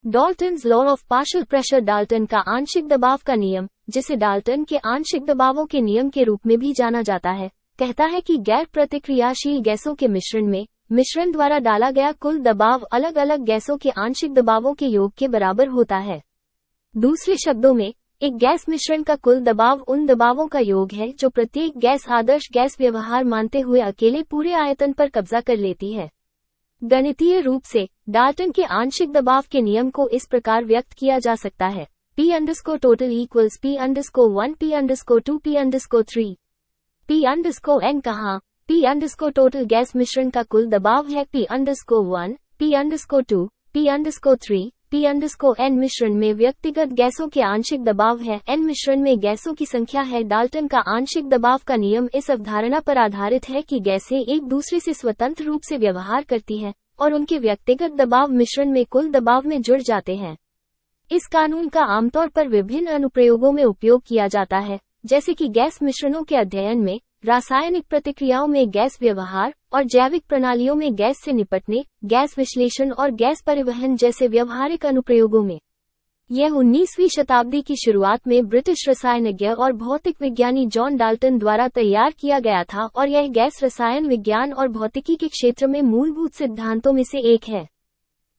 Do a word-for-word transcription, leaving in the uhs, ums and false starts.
Dalton's law of partial pressure Dalton का आंशिक दबाव का नियम, जिसे डाल्टन के आंशिक दबावों के नियम के रूप में भी जाना जाता है, कहता है कि गैर प्रतिक्रियाशील गैसों के मिश्रण में मिश्रण द्वारा डाला गया कुल दबाव अलग अलग गैसों के आंशिक दबावों के योग के बराबर होता है। दूसरे शब्दों में, एक गैस मिश्रण का कुल दबाव उन दबावों का योग है जो प्रत्येक गैस आदर्श गैस व्यवहार मानते हुए अकेले पूरे आयतन पर कब्जा कर लेती है। गणितीय रूप से डाल्टन के आंशिक दबाव के नियम को इस प्रकार व्यक्त किया जा सकता है, P underscore total equals P underscore one P underscore two P underscore three P underscore n कहाँ P अंडरस्कोर टोटल गैस मिश्रण का कुल दबाव है P underscore one P underscore two P underscore three P underscore n मिश्रण में व्यक्तिगत गैसों के आंशिक दबाव है, n मिश्रण में गैसों की संख्या है। डाल्टन का आंशिक दबाव का नियम इस अवधारणा पर आधारित है कि गैसें एक दूसरे से स्वतंत्र रूप से व्यवहार करती हैं और उनके व्यक्तिगत दबाव मिश्रण में कुल दबाव में जुड़ जाते हैं। इस कानून का आमतौर पर विभिन्न अनुप्रयोगों में उपयोग किया जाता है, जैसे कि गैस मिश्रणों के अध्ययन में, रासायनिक प्रतिक्रियाओं में गैस व्यवहार और जैविक प्रणालियों में गैस से निपटने, गैस विश्लेषण और गैस परिवहन जैसे व्यवहारिक अनुप्रयोगों में। यह उन्नीसवीं शताब्दी की शुरुआत में ब्रिटिश रसायनज्ञ और भौतिक विज्ञानी जॉन डाल्टन द्वारा तैयार किया गया था और यह गैस रसायन विज्ञान और भौतिकी के क्षेत्र में मूलभूत सिद्धांतों में से एक है।